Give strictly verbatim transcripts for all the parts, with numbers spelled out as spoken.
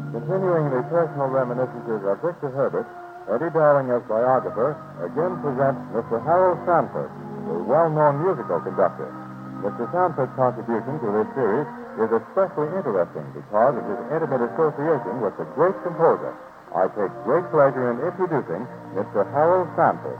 Continuing the personal reminiscences of Victor Herbert, Eddie Dowling as biographer again presents Mister Harold Sanford, the well-known musical conductor. Mister Sanford's contribution to this series is especially interesting because of his intimate association with the great composer. I take great pleasure in introducing Mister Harold Sanford.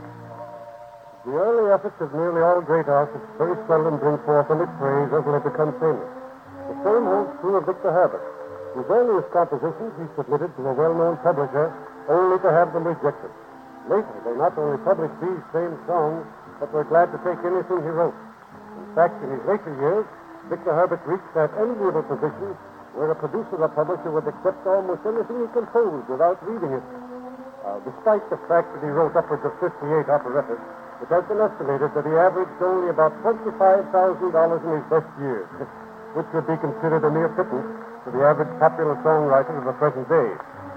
The early efforts of nearly all great artists very seldom bring forth any praise until they become famous. The same holds true of Victor Herbert, whose earliest compositions he submitted to a well-known publisher only to have them rejected. Later, they not only published these same songs, but were glad to take anything he wrote. In fact, in his later years, Victor Herbert reached that enviable position where a producer or publisher would accept almost anything he composed without reading it. Uh, despite the fact that he wrote upwards of fifty-eight operettas, it has been estimated that he averaged only about twenty-five thousand dollars in his best years, which would be considered a mere pittance to the average popular songwriter of the present day.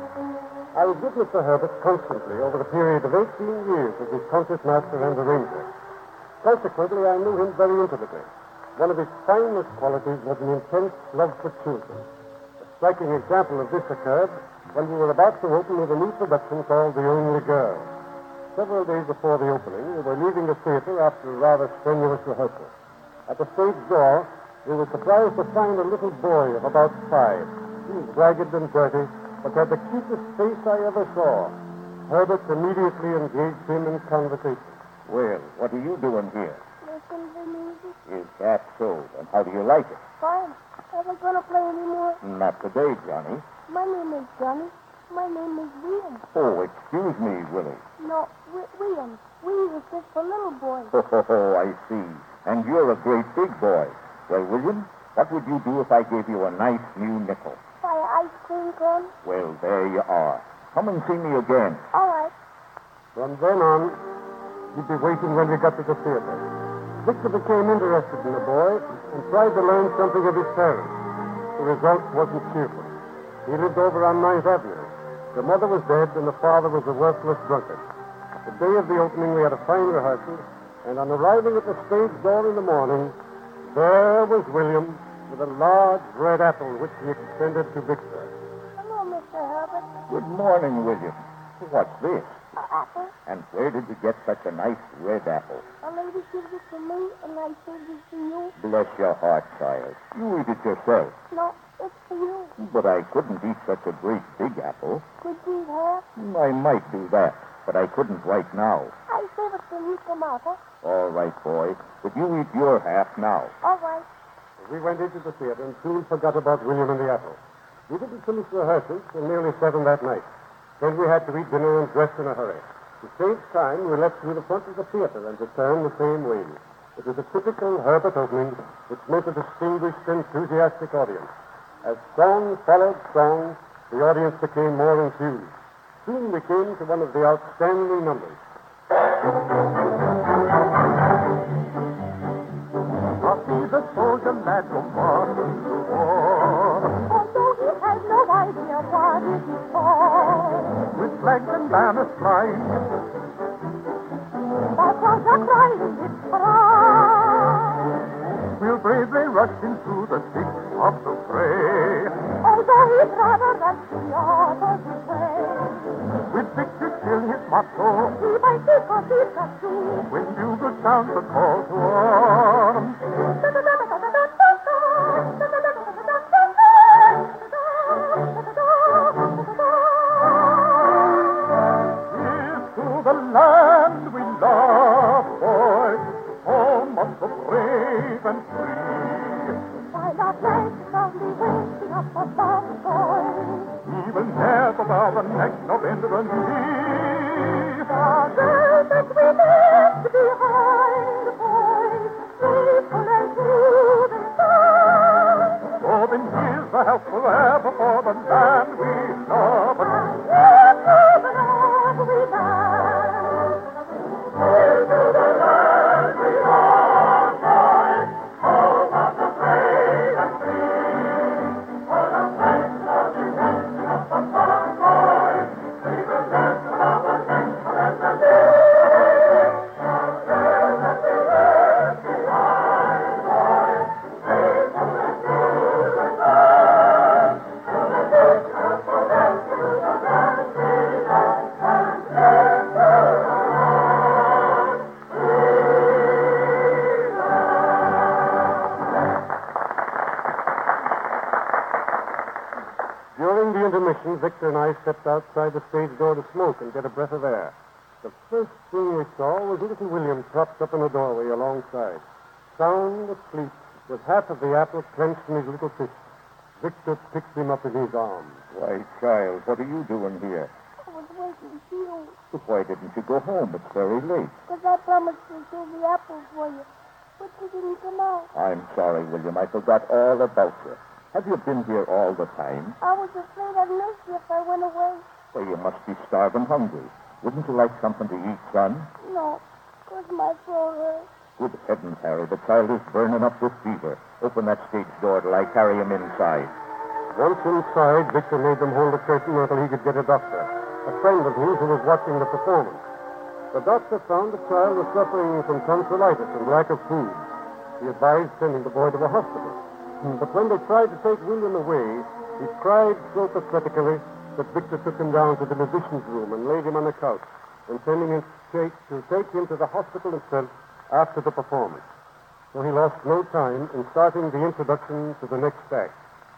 I was with Mister Herbert constantly over the period of eighteen years as his concertmaster and arranger. Consequently, I knew him very intimately. One of his finest qualities was an intense love for children. A striking example of this occurred when we were about to open with a new production called The Only Girl. Several days before the opening, we were leaving the theater after a rather strenuous rehearsal. At the stage door, we were surprised to find a little boy of about five. He was ragged and dirty, but had the cutest face I ever saw. Herbert immediately engaged him in conversation. Well, what are you doing here? Listen to music. Is that so? And how do you like it? Fine. Ever gonna play anymore? Not today, Johnny. My name is Johnny. My name is William. Oh, excuse me, Willie. No, w- William. William is just for little boys. Oh, ho, ho, I see. And you're a great big boy. Well, William, what would you do if I gave you a nice new nickel? Buy an ice cream cone? Well, there you are. Come and see me again. All right. From then on, he'd be waiting when we got to the theater. Victor became interested in the boy and tried to learn something of his parents. The result wasn't cheerful. He lived over on ninth Avenue. The mother was dead, and the father was a worthless drunkard. The day of the opening, we had a fine rehearsal, and on arriving at the stage door in the morning, there was William with a large red apple, which he extended to Victor. Hello, Mister Herbert. Good morning, William. What's this? An apple? And where did you get such a nice red apple? A lady gives it to me, and I send it to you. Bless your heart, child. You eat it yourself. No, it's for you. But I couldn't eat such a great big apple. Could you have? I might do that, but I couldn't right now. I save it till you come out, huh? All right, boy. But you eat your half now. All right. We went into the theater and soon forgot about William and the apple. We didn't finish rehearsals till nearly seven that night. Then we had to eat dinner and dress in a hurry. To save time, we left through the front of the theater and returned the same way. It was a typical Herbert opening, which meant a distinguished, enthusiastic audience. As song followed song, the audience became more enthused. Soon we came to one of the outstanding numbers. Coffee the soldier lad from Boston to war. Although he has no idea what it is for. With flags and banners flying, Our crowds are crying, it's hurrah! we'll bravely rush into the thick of the fray. Although he'd rather rush the opposite way. With victory still his motto, He might because he's got to. when bugle sounds the call to arms. Here's to the land we love, boys, home of the brave and free. While our flags proudly waving up above, boys. We will never bow the neck of enemy. The girls that we left behind, boys, faithful and true they stand. So then here's the help forever for the land we love. And here's to the Lord we dance. Here's to the land we love, boys, home of the brave and free. For the flags of defense up above, boys, we will never bow the neck of enemy. The girls that we left behind, boys, faithful and true they stand. To the During the intermission, Victor and I stepped outside the stage door to smoke and get a breath of air. The first thing we saw was little William propped up in a doorway alongside, sound asleep, with half of the apple clenched in his little fist. Victor picked him up in his arms. Why, child, what are you doing here? I was waiting for you. But why didn't you go home? It's very late. Because I promised to save the apples for you. But you didn't come out. I'm sorry, William. I forgot all about you. Have you been here all the time? I was afraid I'd miss you if I went away. Well, you must be starving hungry. Wouldn't you like something to eat, son? No, because my throat hurts. Good heavens, Harry. The child is burning up with fever. Open that stage door till I carry him inside. Once inside, Victor made them hold the curtain until he could get a doctor, a friend of his who was watching the performance. The doctor found the child was suffering from tonsillitis and lack of food. He advised sending the boy to a hospital. But when they tried to take William away, he cried so pathetically that Victor took him down to the musician's room and laid him on a couch, intending him to take, to take him to the hospital itself after the performance. So he lost no time in starting the introduction to the next act.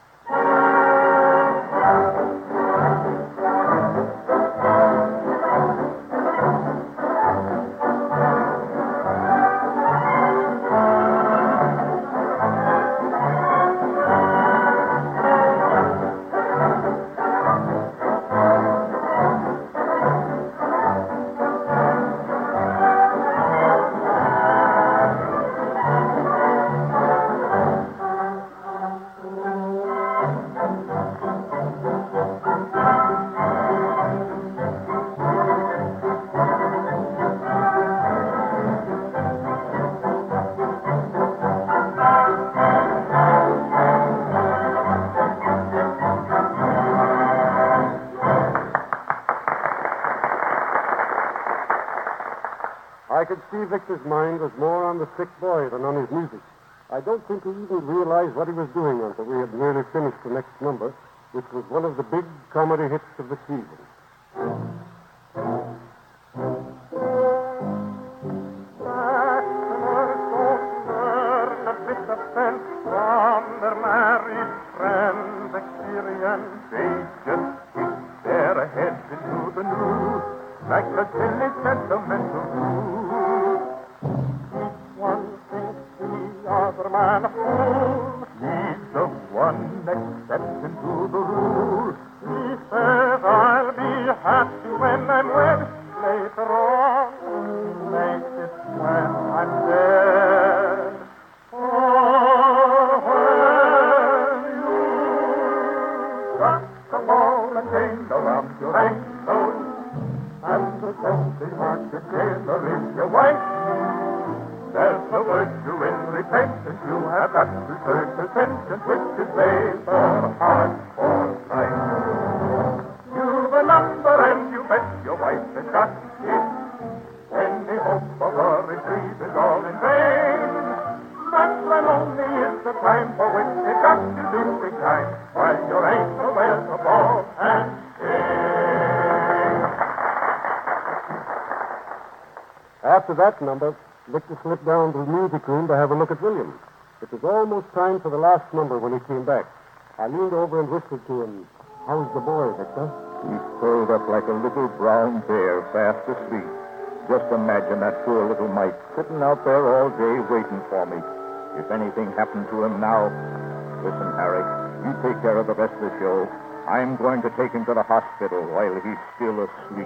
I could see Victor's mind was more on the sick boy than on his music. I don't think he even realized what he was doing until we had nearly finished the next number, which was one of the big comedy hits of the season. Like a silly sentimental rule. Each one thinks the other man a fool. He's the one exception to the rule. He says, I'll be happy when I'm wed. Later on, he makes it when I'm dead. Oh, when you got the ball and chain around your ankle, and the lonely hearted sailor is your wife. There's no virtue in repentance. You have got to serve the sentence which is labor hard for life. You've a number and you bet your wife has got it. Any hope of a reprieve is all in vain. That's when only is the time for which you've got to do big time, while your angel wears a ball and After that number, Victor slipped down to the music room to have a look at William. It was almost time for the last number when he came back. I leaned over and whispered to him, "How's the boy, Victor?" He's curled up like a little brown bear, fast asleep. Just imagine that poor little mite sitting out there all day waiting for me. If anything happened to him now... Listen, Harry, you take care of the rest of the show. I'm going to take him to the hospital while he's still asleep.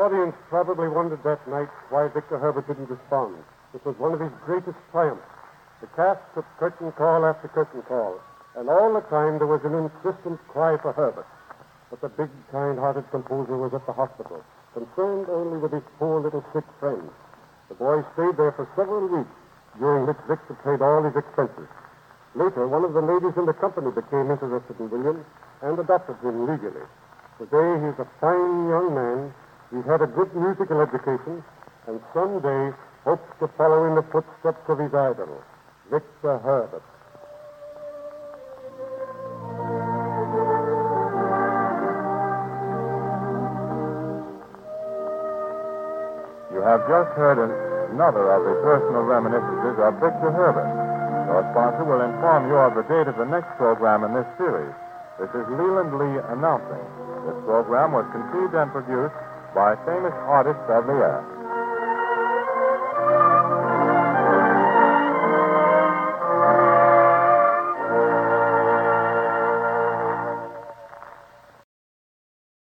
audience probably wondered that night why Victor Herbert didn't respond. It was one of his greatest triumphs. The cast took curtain call after curtain call, and all the time there was an insistent cry for Herbert. But the big, kind-hearted composer was at the hospital, concerned only with his poor little sick friend. The boy stayed there for several weeks, during which Victor paid all his expenses. Later, one of the ladies in the company became interested in William and adopted him legally. Today, he's a fine young man. He's had a good musical education, and someday hopes to follow in the footsteps of his idol, Victor Herbert. You have just heard another of the personal reminiscences of Victor Herbert. Your sponsor will inform you of the date of the next program in this series. This is Leland Lee announcing. This program was conceived and produced by famous artists of the air.